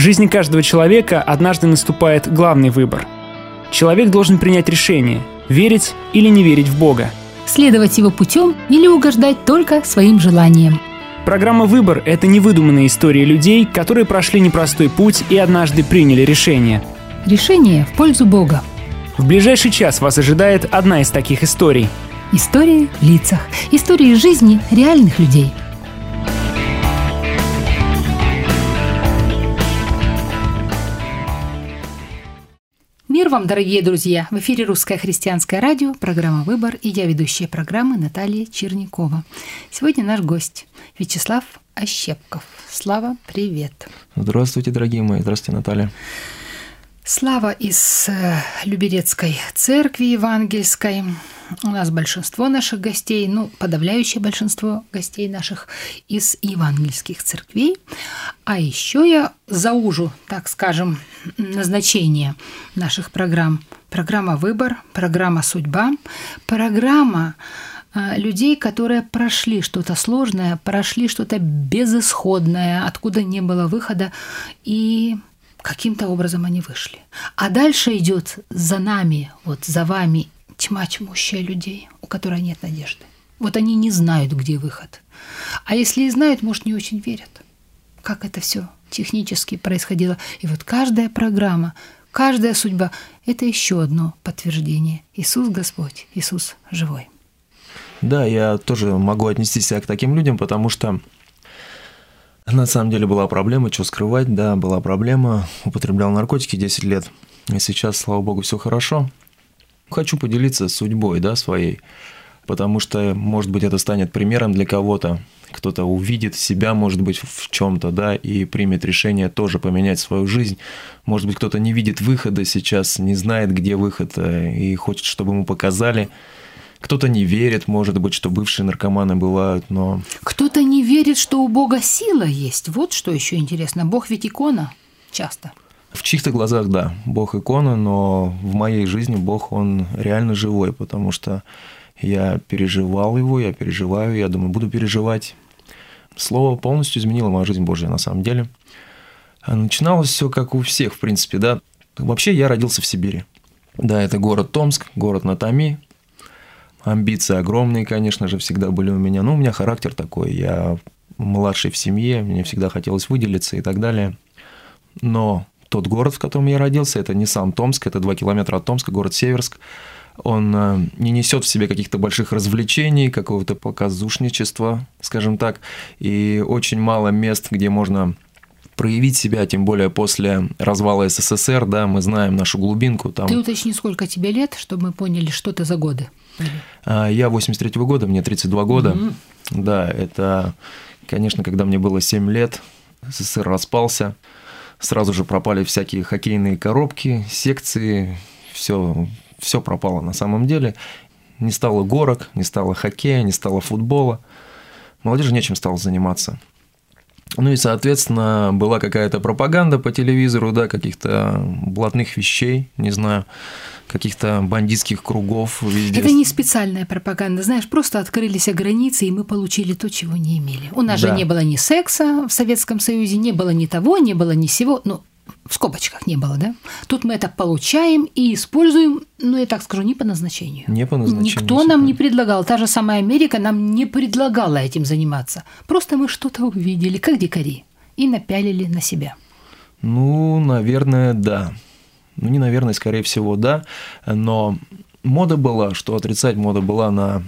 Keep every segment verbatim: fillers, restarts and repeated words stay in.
жизни каждого человека однажды наступает главный выбор. Человек должен принять решение – верить или не верить в Бога. Следовать его путем или угождать только своим желаниям. Программа «Выбор» — это невыдуманные истории людей, которые прошли непростой путь и однажды приняли решение. Решение в пользу Бога. В ближайший час вас ожидает одна из таких историй. Истории в лицах. Истории жизни реальных людей. Мир вам, дорогие друзья! В эфире Русское христианское радио, программа «Выбор» и я, ведущая программы Наталья Чернякова. Сегодня наш гость Вячеслав Ощепков. Слава, привет! Здравствуйте, дорогие мои! Здравствуйте, Наталья! Слава из Люберецкой церкви евангельской. У нас большинство наших гостей, ну, подавляющее большинство гостей наших из евангельских церквей. А еще я заужу, так скажем, назначение наших программ. Программа «Выбор», программа «Судьба», программа людей, которые прошли что-то сложное, прошли что-то безысходное, откуда не было выхода, и каким-то образом они вышли. А дальше идет за нами, вот за вами тьма тьмущая людей, у которых нет надежды. Вот они не знают, где выход. А если и знают, может, не очень верят, как это все технически происходило. И вот каждая программа, каждая судьба – это еще одно подтверждение. Иисус Господь, Иисус живой. Да, я тоже могу отнести себя к таким людям, потому что на самом деле была проблема, что скрывать, да, была проблема. Употреблял наркотики десять лет, и сейчас, слава богу, все хорошо. Хочу поделиться судьбой, да, своей, потому что, может быть, это станет примером для кого-то. Кто-то увидит себя, может быть, в чем-то, да, и примет решение тоже поменять свою жизнь. Может быть, кто-то не видит выхода сейчас, не знает, где выход, и хочет, чтобы ему показали. Кто-то не верит, может быть, что бывшие наркоманы бывают, но... Кто-то не верит, что у Бога сила есть. Вот что еще интересно. Бог ведь икона часто. В чьих-то глазах, да, Бог икона, но в моей жизни Бог, Он реально живой, потому что я переживал Его, я переживаю, я думаю, буду переживать. Слово полностью изменило мою жизнь Божью на самом деле. Начиналось все как у всех, в принципе, да. Вообще я родился в Сибири. Да, это город Томск, город на Томи. Амбиции огромные, конечно же, всегда были у меня. Но у меня характер такой. Я младший в семье, мне всегда хотелось выделиться и так далее. Но тот город, в котором я родился, это не сам Томск, это два километра от Томска, город Северск. Он не несет в себе каких-то больших развлечений, какого-то показушничества, скажем так. И очень мало мест, где можно проявить себя, тем более после развала СССР, да, мы знаем нашу глубинку. Там... Ты уточни, сколько тебе лет, чтобы мы поняли, что это за годы? Я восемьдесят третьего года, мне тридцать два года. Mm-hmm. Да, это, конечно, когда мне было семь лет, СССР распался, сразу же пропали всякие хоккейные коробки, секции, все, все пропало на самом деле. Не стало горок, не стало хоккея, не стало футбола. Молодежи нечем стало заниматься. Ну и, соответственно, была какая-то пропаганда по телевизору, да, каких-то блатных вещей, не знаю, каких-то бандитских кругов везде. Это не специальная пропаганда, знаешь, просто открылись границы, и мы получили то, чего не имели. У нас да. же не было ни секса в Советском Союзе, не было ни того, не было ни сего, ну, в скобочках не было, да? Тут мы это получаем и используем, ну, я так скажу, не по назначению. Не по назначению. Никто нам не предлагал, та же самая Америка нам не предлагала этим заниматься. Просто мы что-то увидели, как дикари, и напялили на себя. Ну, наверное, да. Ну, не наверное, скорее всего, да. Но мода была, что отрицать, мода была на,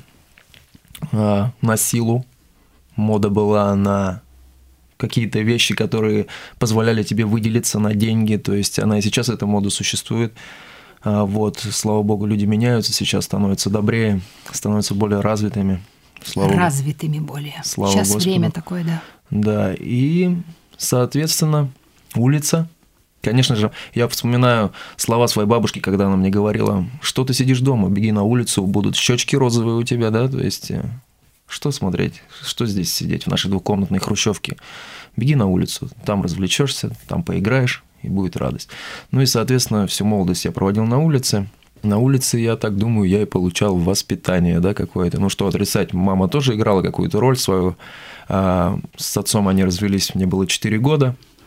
на силу, мода была на какие-то вещи, которые позволяли тебе выделиться на деньги, то есть она и сейчас, эта мода существует. Вот, слава богу, люди меняются, сейчас становятся добрее, становятся более развитыми. Слава развитыми более. Слава сейчас Господу. Время такое, да. Да, и, соответственно, улица. Конечно же, я вспоминаю слова своей бабушки, когда она мне говорила, что ты сидишь дома, беги на улицу, будут щечки розовые у тебя, да, то есть... Что смотреть? Что здесь сидеть в нашей двухкомнатной хрущевке? Беги на улицу, там развлечешься, там поиграешь, и будет радость. Ну и, соответственно, всю молодость я проводил на улице. На улице, я так думаю, я и получал воспитание, да, какое-то. Ну что отрицать, мама тоже играла какую-то роль свою. А с отцом они развелись, мне было четыре года.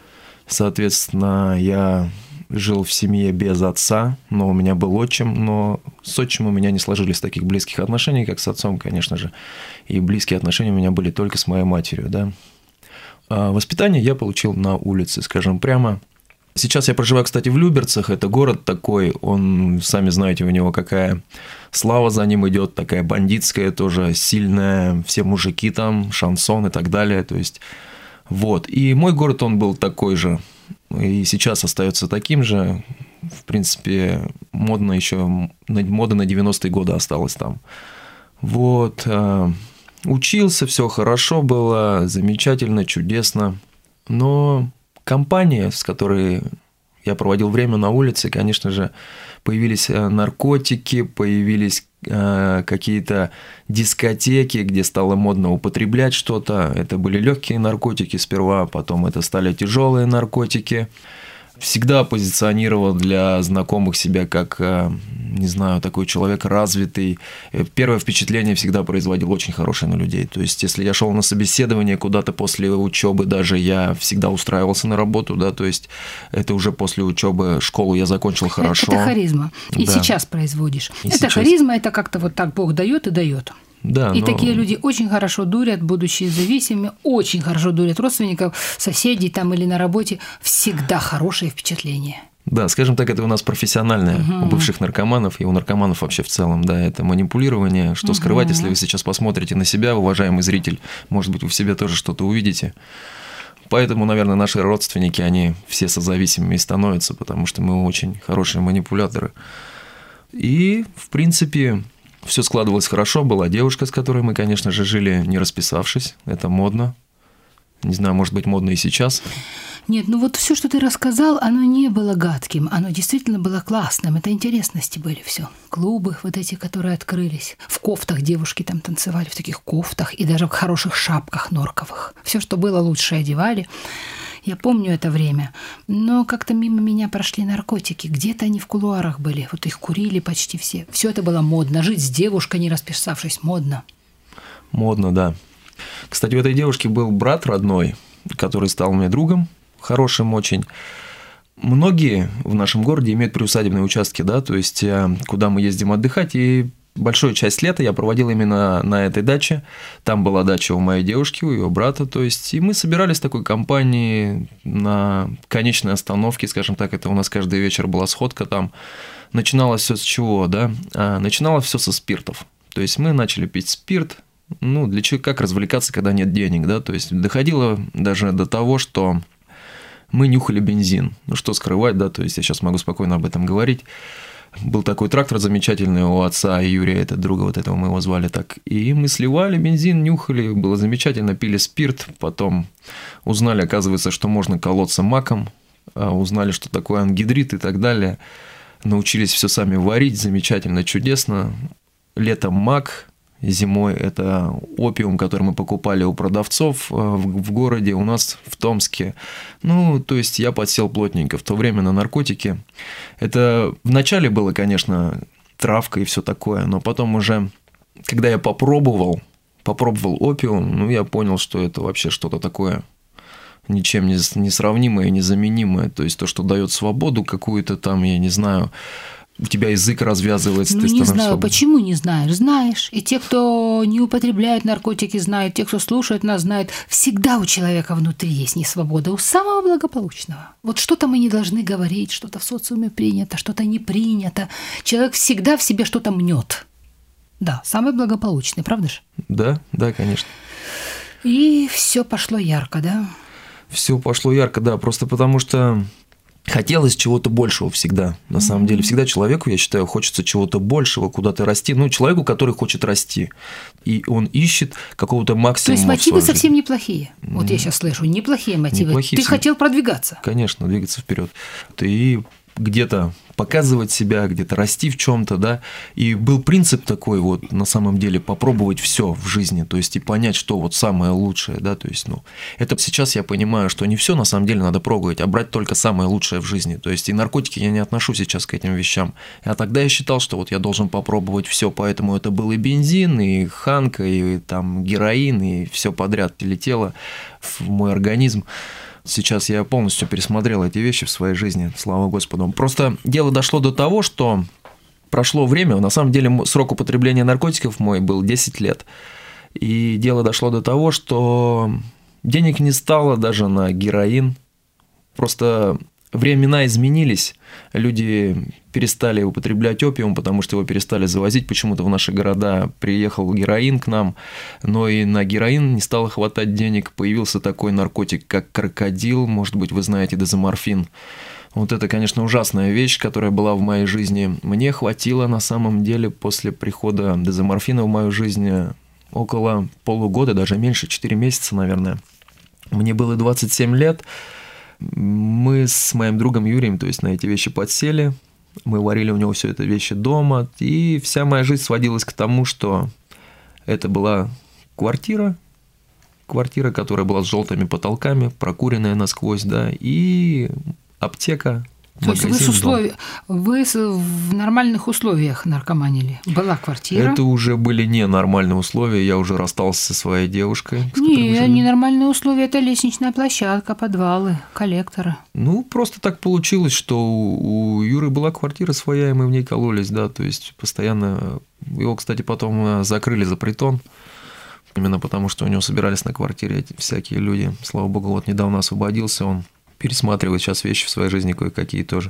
Соответственно, я жил в семье без отца, но у меня был отчим, но с отчимом у меня не сложились таких близких отношений, как с отцом, конечно же. И близкие отношения у меня были только с моей матерью, да. А воспитание я получил на улице, скажем прямо. Сейчас я проживаю, кстати, в Люберцах. Это город такой, он, сами знаете, у него какая слава за ним идет, такая бандитская тоже, сильная, все мужики там, шансон и так далее. То есть, вот. И мой город, он был такой же. И сейчас остается таким же. В принципе, модно еще, мода на девяностые годы осталась там. Вот. Учился, все хорошо было, замечательно, чудесно. Но компания, с которой я проводил время на улице, конечно же, появились наркотики, появились какие-то дискотеки, где стало модно употреблять что-то. Это были легкие наркотики сперва, потом это стали тяжелые наркотики. Всегда позиционировал для знакомых себя как, не знаю, такой человек развитый. Первое впечатление всегда производил очень хорошее на людей. То есть, если я шел на собеседование куда-то после учебы, даже я всегда устраивался на работу, да, то есть, это уже после учебы школу я закончил хорошо. Это харизма. И да. Сейчас производишь. И это сейчас. Харизма, это как-то вот так Бог дает и дает. Да, и но... такие люди очень хорошо дурят, будучи зависимыми, очень хорошо дурят родственников, соседей там или на работе. Всегда хорошее впечатление. Да, скажем так, это у нас профессиональное угу. у бывших наркоманов и у наркоманов вообще в целом. Да, это манипулирование. Что угу. скрывать, если вы сейчас посмотрите на себя, уважаемый зритель, может быть, вы в себе тоже что-то увидите. Поэтому, наверное, наши родственники, они все созависимыми и становятся, потому что мы очень хорошие манипуляторы. И, в принципе... Все складывалось хорошо, была девушка, с которой мы, конечно же, жили, не расписавшись. Это модно. Не знаю, может быть, модно и сейчас. Нет, ну вот все, что ты рассказал, оно не было гадким, оно действительно было классным. Это интересности были все. Клубы вот эти, которые открылись. В кофтах девушки там танцевали, в таких кофтах и даже в хороших шапках норковых. Все, что было, лучше одевали. Я помню это время, но как-то мимо меня прошли наркотики. Где-то они в кулуарах были, вот их курили почти все. Все это было модно. Жить с девушкой, не расписавшись, модно. Модно, да. Кстати, у этой девушки был брат родной, который стал мне другом, хорошим очень. Многие в нашем городе имеют приусадебные участки, да, то есть куда мы ездим отдыхать, и большую часть лета я проводил именно на этой даче. Там была дача у моей девушки, у ее брата, то есть, и мы собирались в такой компании на конечной остановке, скажем так, это у нас каждый вечер была сходка там. Начиналось все с чего, да? А, начиналось все со спиртов. То есть, мы начали пить спирт, ну, для чего, как развлекаться, когда нет денег, да, то есть, доходило даже до того, что мы нюхали бензин. Ну, что скрывать, да, то есть, я сейчас могу спокойно об этом говорить. Был такой трактор замечательный у отца Юрия, это друга вот этого мы его звали так. И мы сливали бензин, нюхали, было замечательно, пили спирт. Потом узнали, оказывается, что можно колоться маком, узнали, что такое ангидрит и так далее. Научились все сами варить, замечательно, чудесно. Летом мак, зимой это опиум, который мы покупали у продавцов в городе, у нас в Томске. Ну, то есть я подсел плотненько в то время на наркотики. Это вначале было, конечно, травка и все такое, но потом уже, когда я попробовал, попробовал опиум, ну, я понял, что это вообще что-то такое ничем не сравнимое, незаменимое. То есть то, что дает свободу какую-то там, я не знаю... У тебя язык развязывается, ну, ты не становишься... знаю, свободным. Почему не знаешь? Знаешь. И те, кто не употребляют наркотики, знают, те, кто слушает нас, знают. Всегда у человека внутри есть несвобода, у самого благополучного. Вот что-то мы не должны говорить, что-то в социуме принято, что-то не принято. Человек всегда в себе что-то мнет. Да, самый благополучный, правда же? Да, да, конечно. И все пошло ярко, да? Все пошло ярко, да, просто потому что... Хотелось чего-то большего всегда, на mm-hmm. самом деле. Всегда человеку, я считаю, хочется чего-то большего, куда-то расти. Ну, человеку, который хочет расти. И он ищет какого-то максимума. То есть мотивы совсем неплохие. Mm-hmm. Вот я сейчас слышу, неплохие мотивы. Неплохие. Ты все... хотел продвигаться. Конечно, двигаться вперед. И где-то показывать себя, где-то расти в чем-то, да. И был принцип такой вот, на самом деле, попробовать все в жизни, то есть и понять, что вот самое лучшее, да, то есть, ну, это сейчас я понимаю, что не все на самом деле надо пробовать, а брать только самое лучшее в жизни, то есть и наркотики я не отношу сейчас к этим вещам, а тогда я считал, что вот я должен попробовать все, поэтому это был и бензин, и ханка, и там героин, и все подряд летело в мой организм. Сейчас я полностью пересмотрел эти вещи в своей жизни, слава Господу. Просто дело дошло до того, что прошло время, на самом деле срок употребления наркотиков мой был десять лет. И дело дошло до того, что денег не стало даже на героин. Просто времена изменились, люди перестали употреблять опиум, потому что его перестали завозить почему-то в наши города. Приехал героин к нам, но и на героин не стало хватать денег. Появился такой наркотик, как крокодил, может быть, вы знаете, дезоморфин. Вот это, конечно, ужасная вещь, которая была в моей жизни. Мне хватило на самом деле после прихода дезоморфина в мою жизнь около полугода, даже меньше, четыре месяца, наверное. Мне было двадцать семь лет. Мы с моим другом Юрием, то есть на эти вещи подсели. Мы варили у него все это вещи дома. И вся моя жизнь сводилась к тому, что это была квартира. Квартира, которая была с желтыми потолками, прокуренная насквозь, да, и аптека. То есть вы, с условий... вы в нормальных условиях наркоманили? Была квартира? Это уже были не нормальные условия, я уже расстался со своей девушкой. Не, не нормальные условия, это лестничная площадка, подвалы, коллекторы. Ну, просто так получилось, что у Юры была квартира своя, и мы в ней кололись, да, то есть постоянно... Его, кстати, потом закрыли за притон, именно потому что у него собирались на квартире эти всякие люди. Слава богу, вот недавно освободился он. Пересматривать сейчас вещи в своей жизни кое-какие тоже.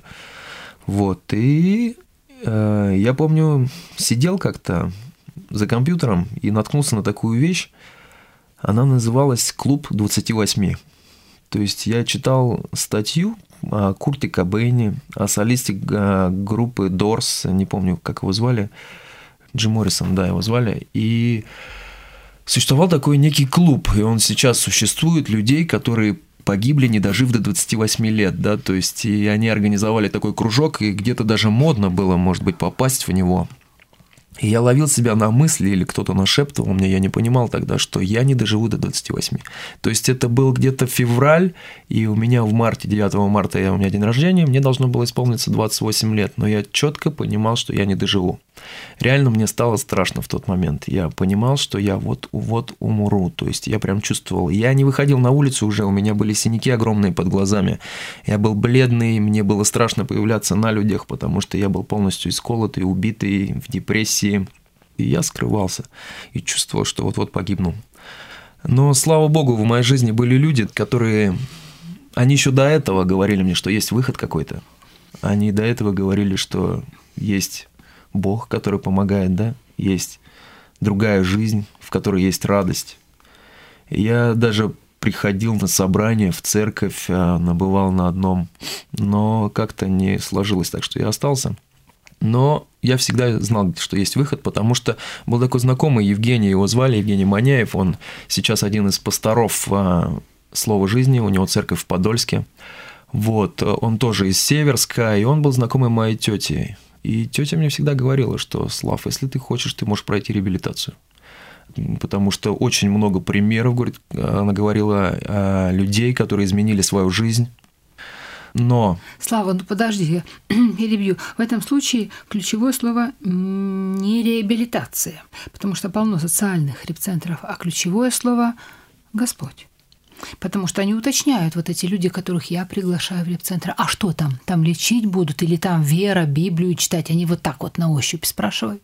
Вот, и э, я помню, сидел как-то за компьютером и наткнулся на такую вещь. Она называлась «Клуб двадцати восьми». То есть я читал статью о Курте Кобейне, о солисте группы Doors, не помню, как его звали, Джим Моррисон, да, его звали, и существовал такой некий клуб, и он сейчас существует, людей, которые погибли, не дожив до двадцати восьми лет, да, то есть и они организовали такой кружок, и где-то даже модно было, может быть, попасть в него. И я ловил себя на мысли, или кто-то нашептывал мне, я не понимал тогда, что я не доживу до двадцати восьми. То есть это был где-то февраль, и у меня в марте, девятого марта у меня день рождения, мне должно было исполниться двадцать восемь лет, но я четко понимал, что я не доживу. Реально мне стало страшно в тот момент. Я понимал, что я вот-вот умру. То есть я прям чувствовал. Я не выходил на улицу уже, у меня были синяки огромные под глазами. Я был бледный, мне было страшно появляться на людях, потому что я был полностью исколотый, убитый, в депрессии. И я скрывался и чувствовал, что вот-вот погибну. Но, слава богу, в моей жизни были люди, которые... Они еще до этого говорили мне, что есть выход какой-то. Они до этого говорили, что есть... Бог, который помогает, да, есть другая жизнь, в которой есть радость. Я даже приходил на собрание в церковь, набывал на одном, но как-то не сложилось так, что я остался. Но я всегда знал, что есть выход, потому что был такой знакомый Евгений, его звали Евгений Маняев, он сейчас один из пасторов «Слова жизни», у него церковь в Подольске. Вот, он тоже из Северска, и он был знакомый моей тети. И тетя мне всегда говорила, что, Слав, если ты хочешь, ты можешь пройти реабилитацию. Потому что очень много примеров, говорит, она говорила, людей, которые изменили свою жизнь. Но... Слава, ну подожди, я перебью. В этом случае ключевое слово не реабилитация, потому что полно социальных репцентров, а ключевое слово Господь. Потому что они уточняют, вот эти люди, которых я приглашаю в репцентр, а что там? Там лечить будут или там вера, Библию читать? Они вот так вот на ощупь спрашивают.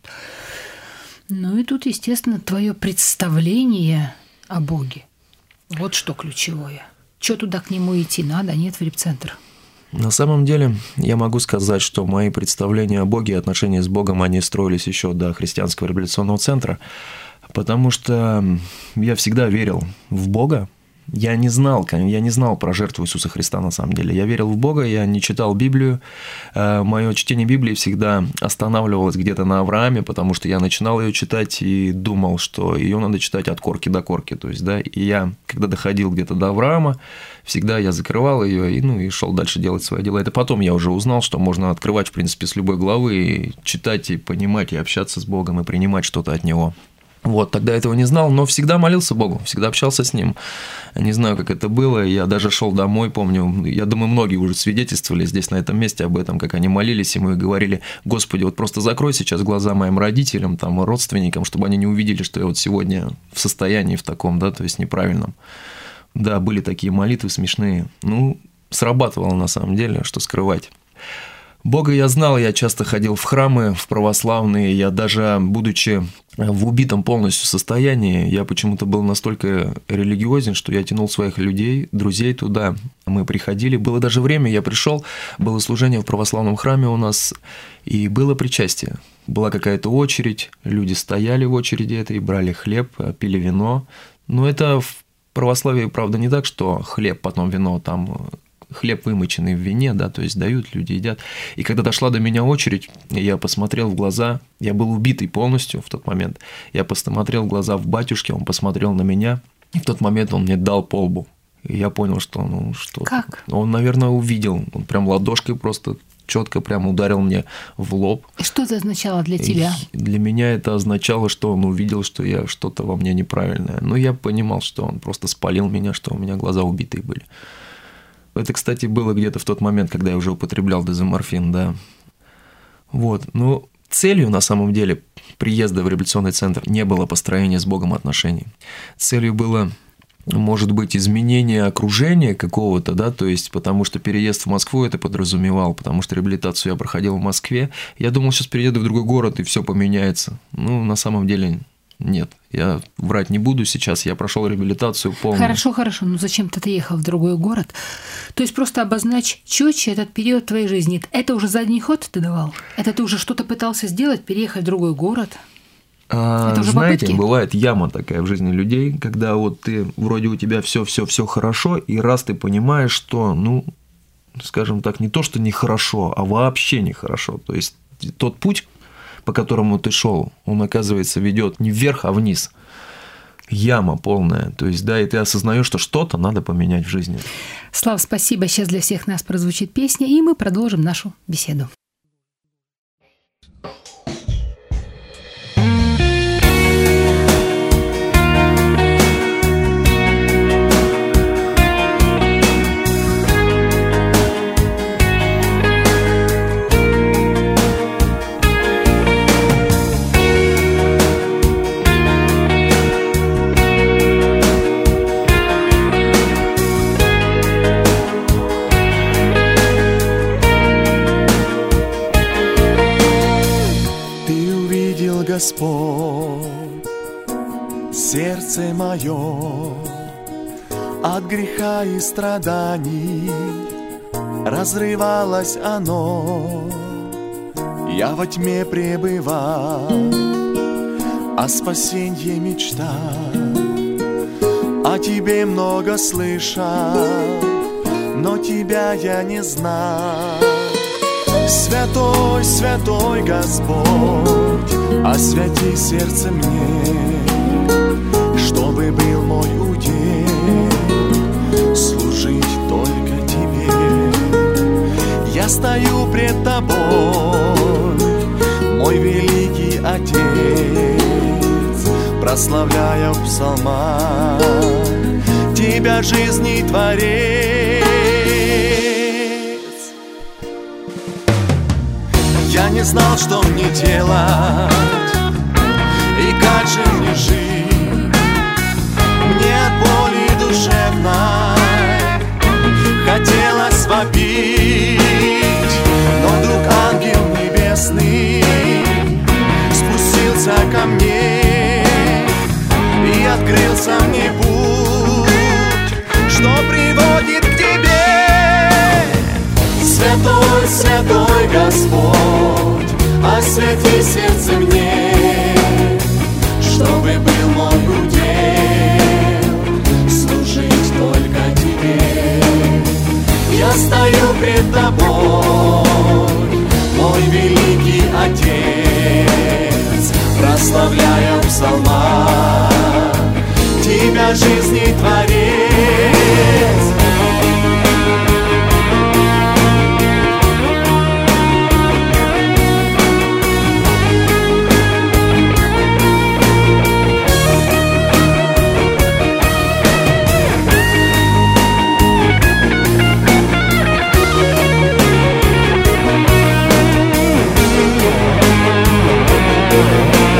Ну и тут, естественно, твое представление о Боге. Вот что ключевое. Что туда к нему идти надо, а нет в репцентр. На самом деле, я могу сказать, что мои представления о Боге и отношения с Богом, они строились еще до христианского реабилитационного центра, потому что я всегда верил в Бога. Я не знал, я не знал про жертву Иисуса Христа на самом деле. Я верил в Бога, я не читал Библию. Мое чтение Библии всегда останавливалось где-то на Аврааме, потому что я начинал ее читать и думал, что ее надо читать от корки до корки. То есть, да, и я, когда доходил где-то до Авраама, всегда я закрывал ее и, ну, и шел дальше делать свои дела. Это потом я уже узнал, что можно открывать, в принципе, с любой главы, и читать, и понимать, и общаться с Богом, и принимать что-то от Него. Вот, тогда этого не знал, но всегда молился Богу, всегда общался с Ним. Не знаю, как это было, я даже шел домой, помню, я думаю, многие уже свидетельствовали здесь, на этом месте, об этом, как они молились ему и говорили: Господи, вот просто закрой сейчас глаза моим родителям, там, родственникам, чтобы они не увидели, что я вот сегодня в состоянии в таком, да, то есть неправильном. Да, были такие молитвы смешные. Ну, срабатывало на самом деле, что скрывать. Бога я знал, я часто ходил в храмы, в православные, я даже, будучи в убитом полностью состоянии, я почему-то был настолько религиозен, что я тянул своих людей, друзей туда. Мы приходили, было даже время, я пришел, было служение в православном храме у нас, и было причастие. Была какая-то очередь, люди стояли в очереди этой, брали хлеб, пили вино. Но это в православии, правда, не так, что хлеб, потом вино, там... хлеб, вымоченный в вине, да, то есть дают, люди едят. И когда дошла до меня очередь, я посмотрел в глаза, я был убитый полностью в тот момент, я посмотрел в глаза в батюшке, он посмотрел на меня, и в тот момент он мне дал по лбу. И я понял, что, ну, что... Как? Он, наверное, увидел, он прям ладошкой просто четко прям ударил мне в лоб. И что это означало для тебя? И для меня это означало, что он увидел, что я что-то во мне неправильное. Но я понимал, что он просто спалил меня, что у меня глаза убитые были. Это, кстати, было где-то в тот момент, когда я уже употреблял дезоморфин, да. Вот, ну, целью, на самом деле, приезда в реабилитационный центр не было построения с Богом отношений. Целью было, может быть, изменение окружения какого-то, да, то есть, потому что переезд в Москву это подразумевал, потому что реабилитацию я проходил в Москве. Я думал, сейчас перееду в другой город, и все поменяется. Ну, на самом деле... Нет, я врать не буду сейчас, я прошел реабилитацию полную. Хорошо, хорошо, но зачем-то ты ехал в другой город. То есть просто обозначь четче этот период твоей жизни. Это уже задний ход ты давал? Это ты уже что-то пытался сделать, переехать в другой город? А, это уже знаете, попытки? Бывает яма такая в жизни людей, когда вот ты, вроде у тебя все, все, все хорошо, и раз ты понимаешь, что, ну, скажем так, не то, что нехорошо, а вообще нехорошо. То есть тот путь, по которому ты шел, он, оказывается, ведет не вверх, а вниз. Яма полная. То есть, да, и ты осознаешь, что что-то надо поменять в жизни. Слав, спасибо. Сейчас для всех нас прозвучит песня, и мы продолжим нашу беседу. Господь, сердце мое от греха и страданий разрывалось оно. Я во тьме пребывал, о спасенье мечтал, о тебе много слышал, но тебя я не знал. Святой, святой Господь, освяти сердце мне, чтобы был мой удел служить только тебе. Я стою пред тобой, мой великий Отец, прославляя в псалмах тебя, жизни Творец. Я не знал, что мне делать и как же мне жить. Мне от боли душевной хотелось вопить, но вдруг ангел небесный спустился ко мне и открылся мне путь, что приводит к тебе. Святой, святой Господь, освети сердце мне, чтобы был мой удел служить только тебе. Я стою пред тобой, мой великий Отец, прославляя в псалмах тебя, жизни Творец.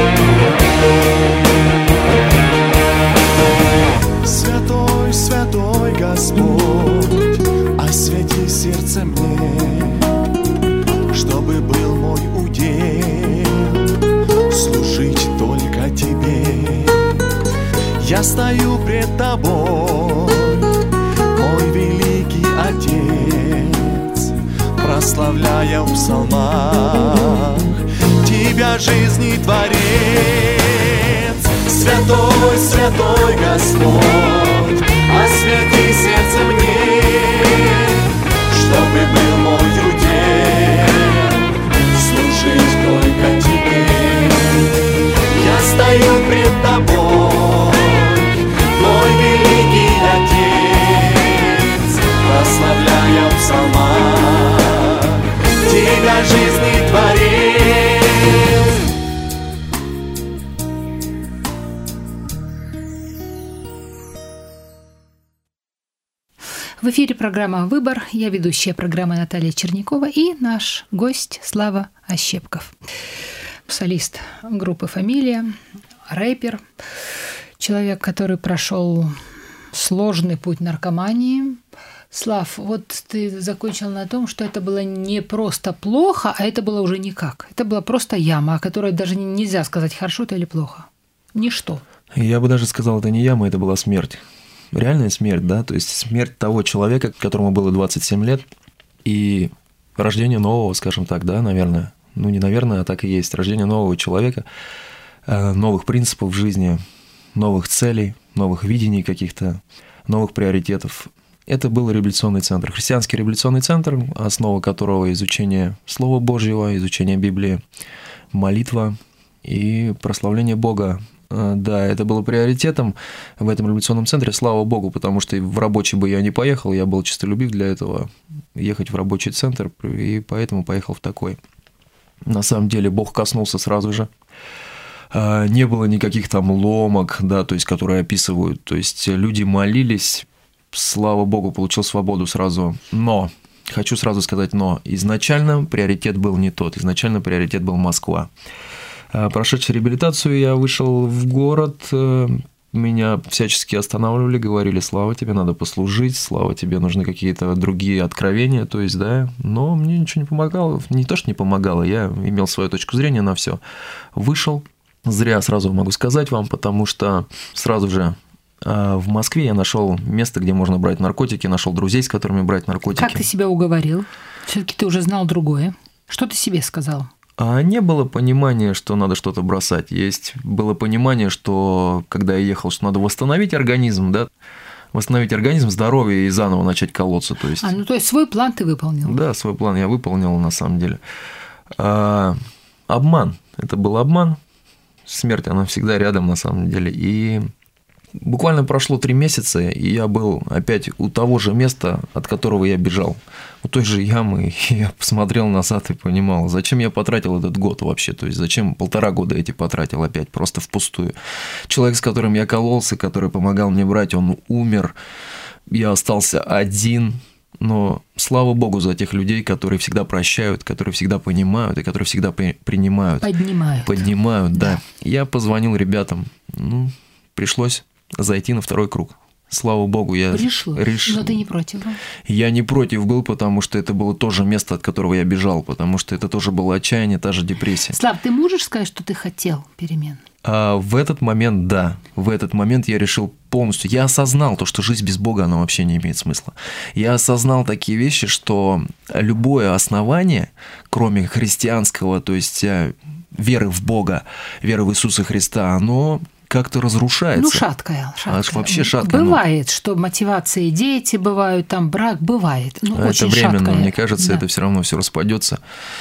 Святой, святой пред Тобой, мой великий Отец, прославляя в псалмах Тебя, жизни Творец. Святой, святой Господь, освети сердце мне, чтобы был мой удел служить только Тебе. Я стою пред Тобой, мой великий Отец, прославляя в псалмах Тебя, жизни Творец. В эфире программа «Выбор». Я ведущая программы Наталья Чернякова и наш гость Слава Ощепков. Солист группы «Фамилия», рэпер, человек, который прошел сложный путь наркомании. Слав, вот ты закончил на том, что это было не просто плохо, а это было уже никак. Это была просто яма, о которой даже нельзя сказать, хорошо это или плохо. Ничто. Я бы даже сказал, это не яма, это была смерть. Реальная смерть, да, то есть смерть того человека, которому было двадцать семь лет, и рождение нового, скажем так, да, наверное, ну не наверное, а так и есть, рождение нового человека, новых принципов в жизни, новых целей, новых видений каких-то, новых приоритетов. Это был революционный центр, христианский революционный центр, основа которого изучение Слова Божьего, изучение Библии, молитва и прославление Бога. Да, это было приоритетом в этом революционном центре, слава Богу, потому что в рабочий бы я не поехал, я был честолюбив для этого, ехать в рабочий центр, и поэтому поехал в такой. На самом деле Бог коснулся сразу же, не было никаких там ломок, да, то есть, которые описывают, то есть люди молились, слава Богу, получил свободу сразу, но, хочу сразу сказать но, изначально приоритет был не тот, изначально приоритет был Москва. Прошедший реабилитацию, я вышел в город, меня всячески останавливали, говорили: Слава, тебе надо послужить, Слава, тебе нужны какие-то другие откровения, то есть, да, но мне ничего не помогало, не то, что не помогало, я имел свою точку зрения на все. Вышел, зря сразу могу сказать вам, потому что сразу же в Москве я нашел место, где можно брать наркотики, нашел друзей, с которыми брать наркотики. Как ты себя уговорил? Все-таки ты уже знал другое. Что ты себе сказал? А не было понимания, что надо что-то бросать. Есть было понимание, что когда я ехал, что надо восстановить организм, да, восстановить организм, здоровье и заново начать колоться. То есть... А, ну то есть свой план ты выполнил? Да, свой план я выполнил на самом деле. А, обман. Это был обман. Смерть, она всегда рядом на самом деле. И буквально прошло три месяца, и я был опять у того же места, от которого я бежал. У той же ямы, и я посмотрел назад и понимал, зачем я потратил этот год вообще, то есть зачем полтора года эти потратил опять, просто впустую. Человек, с которым я кололся, который помогал мне брать, он умер, я остался один, но слава Богу за тех людей, которые всегда прощают, которые всегда понимают и которые всегда принимают. Поднимают. Поднимают, да. да. Я позвонил ребятам, ну, пришлось зайти на второй круг. Слава Богу, я Пришлось. решил. Но ты не против был? Я не против был, потому что это было тоже место, от которого я бежал, потому что это тоже было отчаяние, та же депрессия. Слав, ты можешь сказать, что ты хотел перемен? А в этот момент, да, в этот момент я решил полностью, я осознал то, что жизнь без Бога, она вообще не имеет смысла. Я осознал такие вещи, что любое основание, кроме христианского, то есть веры в Бога, веры в Иисуса Христа, оно как-то разрушается. Ну, шаткая. шаткая. Аж вообще шаткая. Бывает, ну... что мотивации дети бывают, там брак бывает. Ну, это очень временно, шаткая. Мне кажется, да. это все равно все распадется.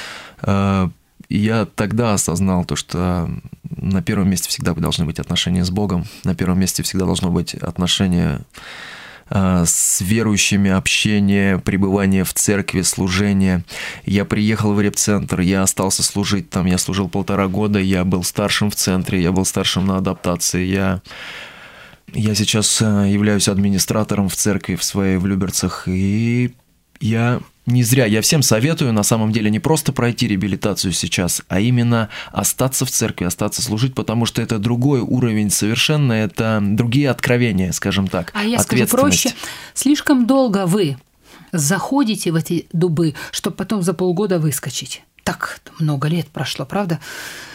Я тогда осознал то, что на первом месте всегда должны быть отношения с Богом, на первом месте всегда должно быть отношения с верующими, общение, пребывание в церкви, служение. Я приехал в репцентр, я остался служить там, я служил полтора года, я был старшим в центре, я был старшим на адаптации, я, я сейчас являюсь администратором в церкви в своей в Люберцах, и я не зря, я всем советую на самом деле не просто пройти реабилитацию сейчас, а именно остаться в церкви, остаться служить, потому что это другой уровень совершенно, это другие откровения, скажем так, а я скажу проще, слишком долго вы заходите в эти дубы, чтобы потом за полгода выскочить. Так много лет прошло, правда?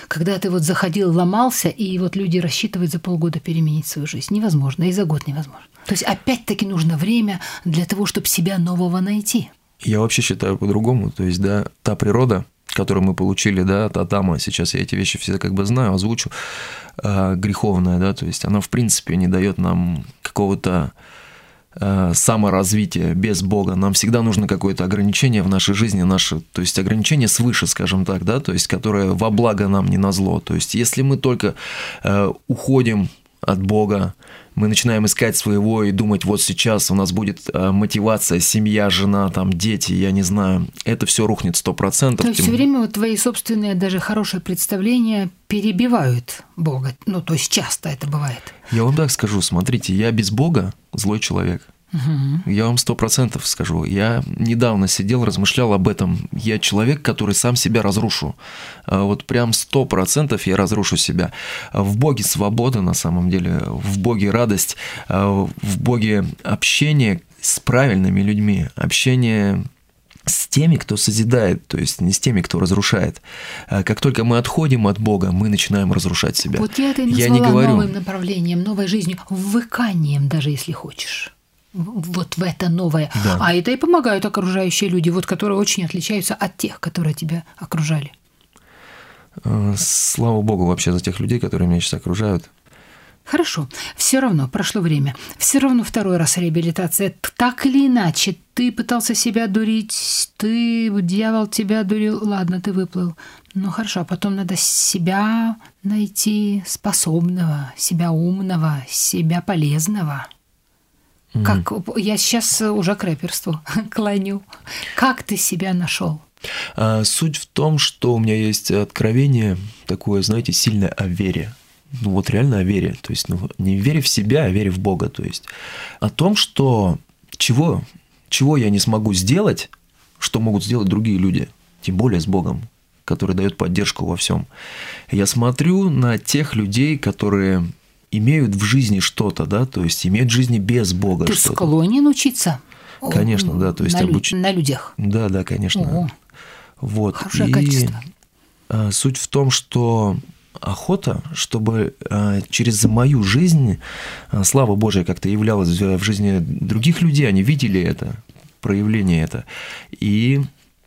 когда ты вот заходил, ломался, и вот люди рассчитывают за полгода переменить свою жизнь. Невозможно, и за год невозможно. То есть опять-таки нужно время для того, чтобы себя нового найти. Я вообще считаю по-другому. То есть, да, та природа, которую мы получили, да, от Адама, сейчас я эти вещи все как бы знаю, озвучу, э, греховная, да, то есть она в принципе не дает нам какого-то э, саморазвития без Бога. Нам всегда нужно какое-то ограничение в нашей жизни, наше, то есть ограничение свыше, скажем так, да, то есть которое во благо нам, не назло. То есть если мы только э, уходим от Бога, мы начинаем искать своего и думать, вот сейчас у нас будет мотивация, семья, жена, там, дети, я не знаю, это все рухнет сто процентов. То есть все время вот твои собственные даже хорошие представления перебивают Бога, ну то есть часто это бывает. Я вам так скажу, смотрите, я без Бога злой человек. Угу. Я вам сто процентов скажу. Я недавно сидел, размышлял об этом. Я человек, который сам себя разрушу. Вот прям сто процентов я разрушу себя. В Боге свобода на самом деле, в Боге радость, в Боге общение с правильными людьми, общение с теми, кто созидает, то есть не с теми, кто разрушает. Как только мы отходим от Бога, мы начинаем разрушать себя. Вот я это и назвала я не говорю... новым направлением, новой жизнью, ввыканием даже, если хочешь. Вот в это новое. Да. А это и помогают окружающие люди, вот, которые очень отличаются от тех, которые тебя окружали. Слава Богу вообще за тех людей, которые меня сейчас окружают. Хорошо. Все равно прошло время. Все равно второй раз реабилитация. Так или иначе, ты пытался себя дурить, ты, дьявол тебя дурил. Ладно, ты выплыл. Ну хорошо, а потом надо себя найти способного, себя умного, себя полезного. Как я сейчас уже к рэперству клоню. Как ты себя нашел? А, суть в том, что у меня есть откровение такое, знаете, сильное о вере. Ну вот реально о вере. То есть ну, не вере в себя, а вере в Бога. То есть о том, что чего, чего я не смогу сделать, что могут сделать другие люди, тем более с Богом, который дает поддержку во всем. Я смотрю на тех людей, которые имеют в жизни что-то, да, то есть имеют в жизни без Бога Ты что-то. Ты склонен учиться? Конечно, да, то есть на, обуч... на людях. Да, да, конечно. О, вот. Хорошее И качество. суть в том, что охота, чтобы через мою жизнь слава Божия как-то являлась в жизни других людей, они видели это, проявление это, и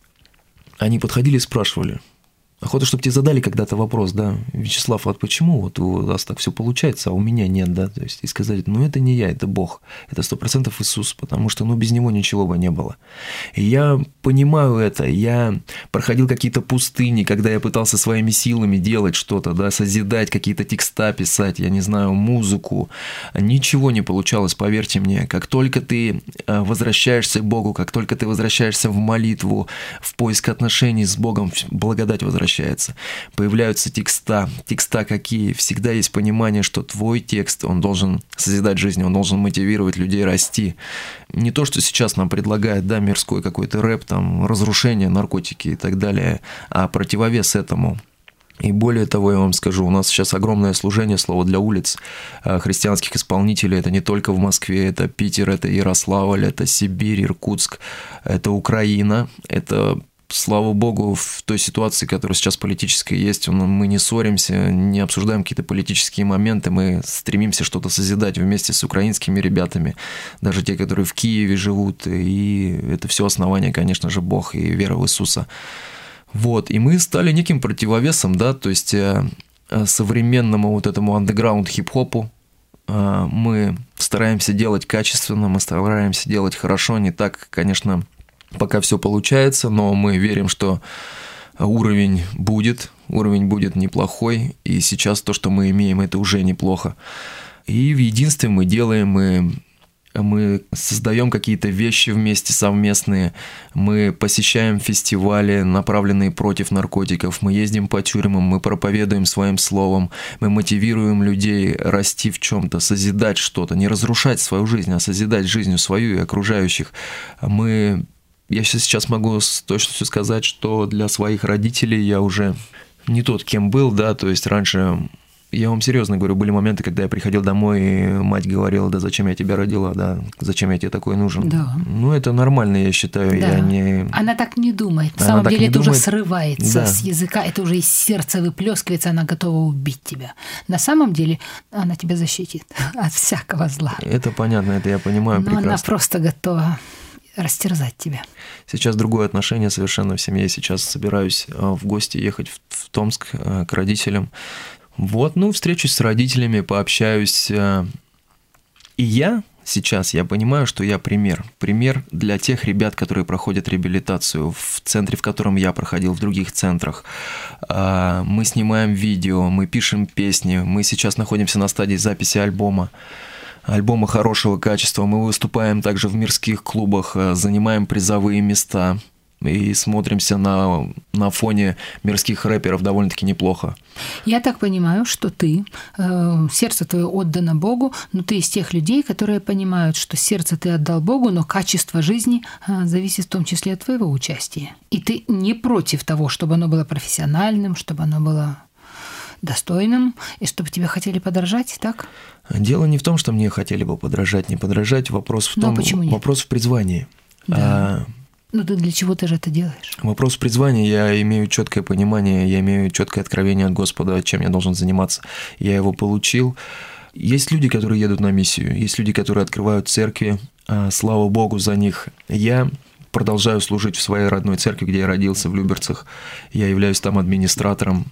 они подходили и спрашивали. Охота, чтобы тебе задали когда-то вопрос, да, Вячеслав, а почему вот у вас так все получается, а у меня нет, да, то есть и сказать, ну это не я, это Бог, это сто процентов Иисус, потому что, ну без него ничего бы не было. И я понимаю это, я проходил какие-то пустыни, когда я пытался своими силами делать что-то, да, созидать, какие-то текста писать, я не знаю, музыку, ничего не получалось, поверьте мне, как только ты возвращаешься к Богу, как только ты возвращаешься в молитву, в поиск отношений с Богом, благодать возвращается. Появляются текста. Текста какие? Всегда есть понимание, что твой текст, он должен созидать жизнь, он должен мотивировать людей расти. Не то, что сейчас нам предлагает, да, мирской какой-то рэп, там, разрушение, наркотики и так далее, а противовес этому. И более того, я вам скажу, у нас сейчас огромное служение, слово для улиц, христианских исполнителей. Это не только в Москве, это Питер, это Ярославль, это Сибирь, Иркутск, это Украина, это... Слава Богу, в той ситуации, которая сейчас политическая есть, мы не ссоримся, не обсуждаем какие-то политические моменты, мы стремимся что-то созидать вместе с украинскими ребятами, даже те, которые в Киеве живут, и это все основание, конечно же, Бог и вера в Иисуса. Вот, и мы стали неким противовесом, да, то есть современному вот этому андеграунд хип-хопу. Мы стараемся делать качественно, мы стараемся делать хорошо, не так, конечно, пока все получается, но мы верим, что уровень будет, уровень будет неплохой, и сейчас то, что мы имеем, это уже неплохо. И в единстве мы делаем, мы, мы создаем какие-то вещи вместе совместные, мы посещаем фестивали, направленные против наркотиков, мы ездим по тюрьмам, мы проповедуем своим словом, мы мотивируем людей расти в чем-то, созидать что-то, не разрушать свою жизнь, а созидать жизнь свою и окружающих. Мы... Я сейчас могу с точностью сказать, что для своих родителей я уже не тот, кем был, да, то есть раньше Я вам серьезно говорю, были моменты, когда я приходил домой, и мать говорила: да зачем я тебя родила, да, зачем я тебе такой нужен. Да. Ну, это нормально, я считаю. Да. Я не... Она так не думает. На самом деле это думает. Уже срывается да. с языка, это уже из сердца выплескивается, она готова убить тебя. На самом деле она тебя защитит от всякого зла. Это понятно, это я понимаю. Но прекрасно. Она просто готова растерзать тебя. Сейчас другое отношение совершенно в семье. Сейчас собираюсь в гости ехать в Томск к родителям. Вот, ну, встречусь с родителями, пообщаюсь. И я сейчас, я понимаю, что я пример. Пример для тех ребят, которые проходят реабилитацию в центре, в котором я проходил, в других центрах. Мы снимаем видео, мы пишем песни, мы сейчас находимся на стадии записи альбома. Альбома хорошего качества. Мы выступаем также в мирских клубах, занимаем призовые места. И смотримся на, на фоне мирских рэперов довольно-таки неплохо. Я так понимаю, что ты, э, сердце твое отдано Богу, но ты из тех людей, которые понимают, что сердце ты отдал Богу, но качество жизни э, зависит в том числе от твоего участия. И ты не против того, чтобы оно было профессиональным, чтобы оно было достойным, и чтобы тебя хотели подражать, так? Дело не в том, что мне хотели бы подражать, не подражать. Вопрос в том, вопрос в призвании. Да. А, Ну, ты для чего ты же это делаешь? Вопрос в призвании. Я имею четкое понимание, я имею четкое откровение от Господа, чем я должен заниматься. Я его получил. Есть люди, которые едут на миссию, есть люди, которые открывают церкви. Слава Богу за них. Я продолжаю служить в своей родной церкви, где я родился, в Люберцах. Я являюсь там администратором.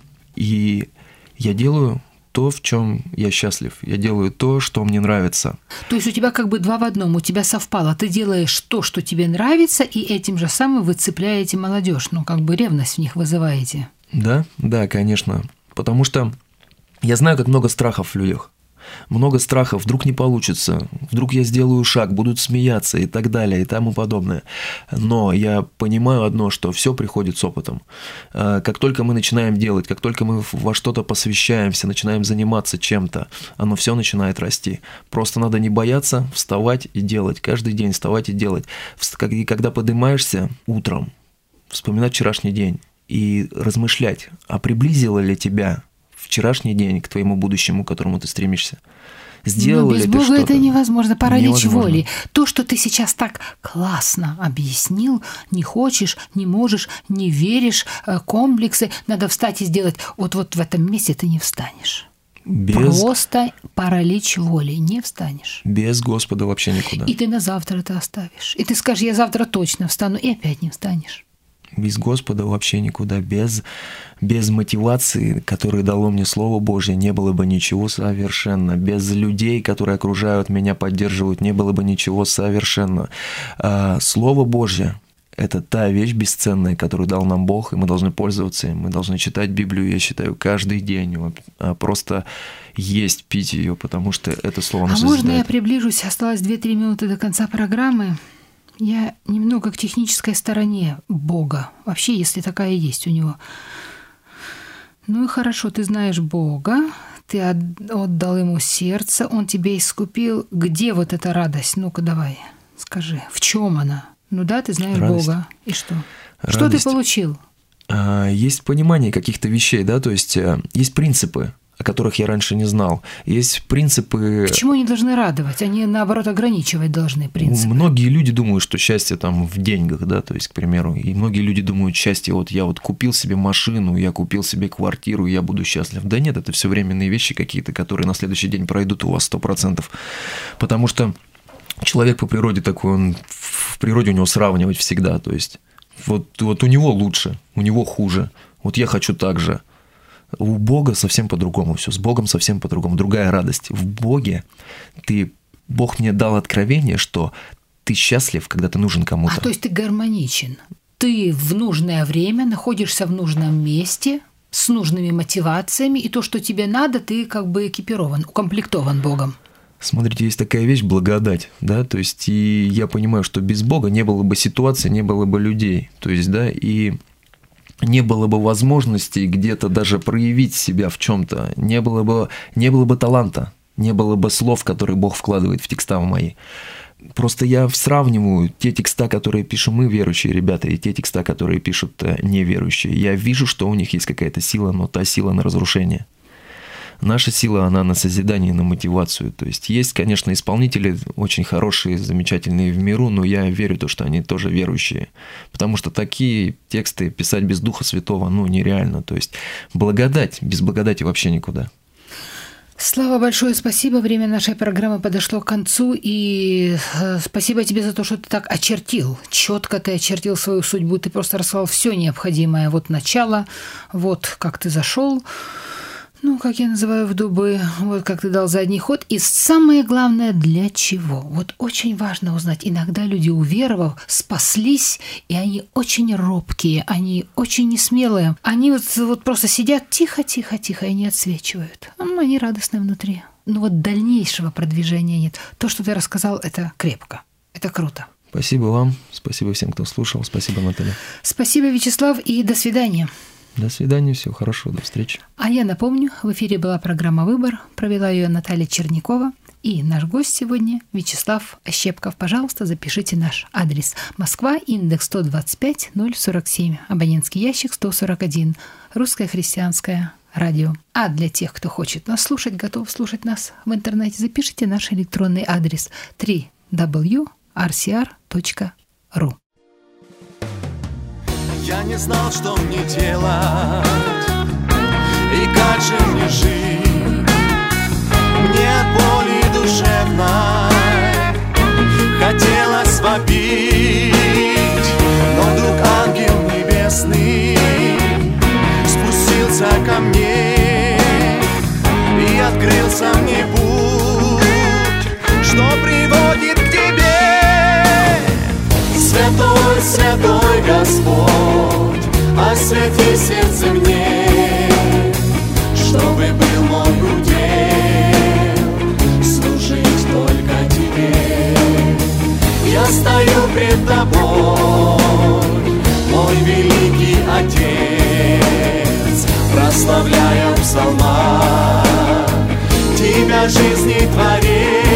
И я делаю то, в чем я счастлив. Я делаю то, что мне нравится. То есть у тебя как бы два в одном, у тебя совпало. Ты делаешь то, что тебе нравится, и этим же самым вы цепляете молодежь. Ну, как бы ревность в них вызываете. Да, да, конечно. Потому что я знаю, как много страхов в людях. Много страхов, вдруг не получится, вдруг я сделаю шаг, будут смеяться и так далее и тому подобное. Но я понимаю одно, что все приходит с опытом. Как только мы начинаем делать, как только мы во что-то посвящаемся, начинаем заниматься чем-то, оно все начинает расти. Просто надо не бояться вставать и делать, каждый день вставать и делать. И когда поднимаешься утром, вспоминать вчерашний день и размышлять, а приблизило ли тебя вчерашний день к твоему будущему, к которому ты стремишься. Сделал Но без ли Бога ты что-то? Это невозможно. Паралич невозможно. воли. То, что ты сейчас так классно объяснил, не хочешь, не можешь, не веришь, комплексы, надо встать и сделать. Вот, вот в этом месте ты не встанешь. Без... Просто паралич воли. Не встанешь. Без Господа вообще никуда. И ты на завтра это оставишь. И ты скажешь: я завтра точно встану, и опять не встанешь. Без Господа вообще никуда, без, без мотивации, которую дало мне Слово Божье, не было бы ничего совершенно. Без людей, которые окружают меня, поддерживают, не было бы ничего совершенно. А Слово Божье – это та вещь бесценная, которую дал нам Бог, и мы должны пользоваться им. Мы должны читать Библию, я считаю, каждый день. Просто есть, пить ее, потому что это Слово нас А можно созидает. Я приближусь? Осталось две-три минуты до конца программы. Я немного к технической стороне Бога. Вообще, если такая есть у него. Ну и хорошо, ты знаешь Бога, ты отдал ему сердце, он тебя искупил. Где вот эта радость? Ну-ка давай, скажи, в чем она? Ну да, ты знаешь радость. Бога. И что? Радость. Что ты получил? Есть понимание каких-то вещей, да, то есть есть принципы, о которых я раньше не знал. Есть принципы... Почему они должны радовать? Они, наоборот, ограничивать должны принципы. Многие люди думают, что счастье там в деньгах, да, то есть, к примеру. И многие люди думают, счастье, вот я вот купил себе машину, я купил себе квартиру, я буду счастлив. Да нет, это все временные вещи какие-то, которые на следующий день пройдут у вас сто процентов. Потому что человек по природе такой, он в природе у него сравнивать всегда. То есть, вот, вот у него лучше, у него хуже. Вот я хочу так же. У Бога совсем по-другому все, с Богом совсем по-другому, другая радость. В Боге ты, Бог мне дал откровение, что ты счастлив, когда ты нужен кому-то. А то есть ты гармоничен. Ты в нужное время находишься в нужном месте, с нужными мотивациями, и то, что тебе надо, ты как бы экипирован, укомплектован Богом. Смотрите, есть такая вещь – благодать, да, то есть и я понимаю, что без Бога не было бы ситуации, не было бы людей, то есть, да, и... не было бы возможности где-то даже проявить себя в чем-то, не было бы, не было бы таланта, не было бы слов, которые Бог вкладывает в текста мои. Просто я сравниваю те текста, которые пишем мы, верующие ребята, и те текста, которые пишут неверующие. Я вижу, что у них есть какая-то сила, но та сила на разрушение. Наша сила, она на созидание, на мотивацию. То есть есть, конечно, исполнители очень хорошие, замечательные в миру, но я верю в то, что они тоже верующие. Потому что такие тексты писать без Духа Святого, ну, нереально. То есть благодать, без благодати вообще никуда. Слава, большое спасибо. Время нашей программы подошло к концу. И спасибо тебе за то, что ты так очертил. Четко ты очертил свою судьбу. Ты просто рассказал все необходимое. Вот начало, вот как ты зашел. Ну, как я называю в дубы, вот как ты дал задний ход. И самое главное, для чего? Вот очень важно узнать. Иногда люди, уверовав, спаслись, и они очень робкие, они очень несмелые. Они вот, вот просто сидят тихо-тихо-тихо и не отсвечивают. Ну, они радостны внутри. Но вот дальнейшего продвижения нет. То, что ты рассказал, это крепко. Это круто. Спасибо вам, спасибо всем, кто слушал. Спасибо, Наталья. Спасибо, Вячеслав, и до свидания. До свидания, всего хорошего, до встречи. А я напомню, в эфире была программа «Выбор», провела ее Наталья Чернякова, и наш гость сегодня Вячеслав Ощепков. Пожалуйста, запишите наш адрес. Москва, индекс сто двадцать пять ноль сорок семь, абонентский ящик сто сорок один, русское христианское радио. А для тех, кто хочет нас слушать, готов слушать нас в интернете, запишите наш электронный адрес три дабл ю ар си ар точка ру. Я не знал, что мне делать и как же мне жить. Мне от боли душевной хотелось вопить, но вдруг ангел небесный спустился ко мне и открылся мне путь, что приводит к тебе. Святой, святой Господь, освети сердце мне, чтобы был мой удел служить только тебе. Я стою пред тобой, мой великий Отец, прославляя в псалмах тебя, жизни Творец.